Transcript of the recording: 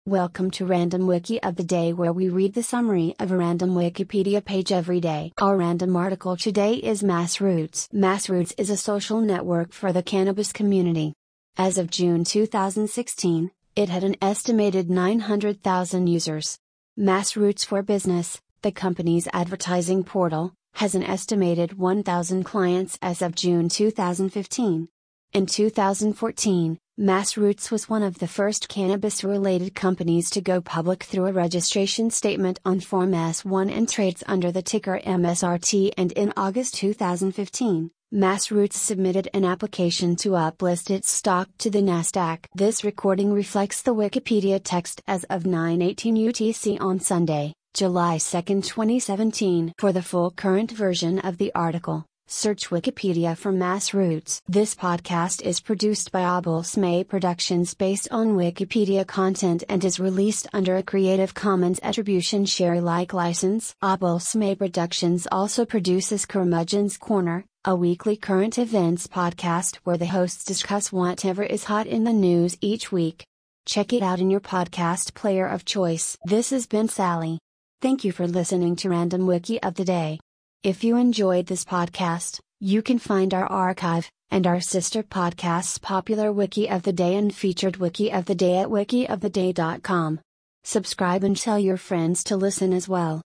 Welcome to Random Wiki of the Day, where we read the summary of a random Wikipedia page every day. Our random article today is Massroots. Massroots is a social network for the cannabis community. As of June 2016, it had an estimated 900,000 users. Massroots for Business, the company's advertising portal, has an estimated 1,000 clients as of June 2015. In 2014, Massroots was one of the first cannabis-related companies to go public through a registration statement on Form S-1 and trades under the ticker MSRT, and in August 2015, Massroots submitted an application to uplist its stock to the Nasdaq. This recording reflects the Wikipedia text as of 9:18 UTC on Sunday, July 2, 2017. For the full current version of the article, search Wikipedia for Massroots. This podcast is produced by Abel-Smay Productions based on Wikipedia content and is released under a Creative Commons Attribution Share Alike license. Abel-Smay Productions also produces Curmudgeon's Corner, a weekly current events podcast where the hosts discuss whatever is hot in the news each week. Check it out in your podcast player of choice. This has been Sally. Thank you for listening to Random Wiki of the Day. If you enjoyed this podcast, you can find our archive, and our sister podcasts Popular Wiki of the Day and Featured Wiki of the Day at wikioftheday.com. Subscribe and tell your friends to listen as well.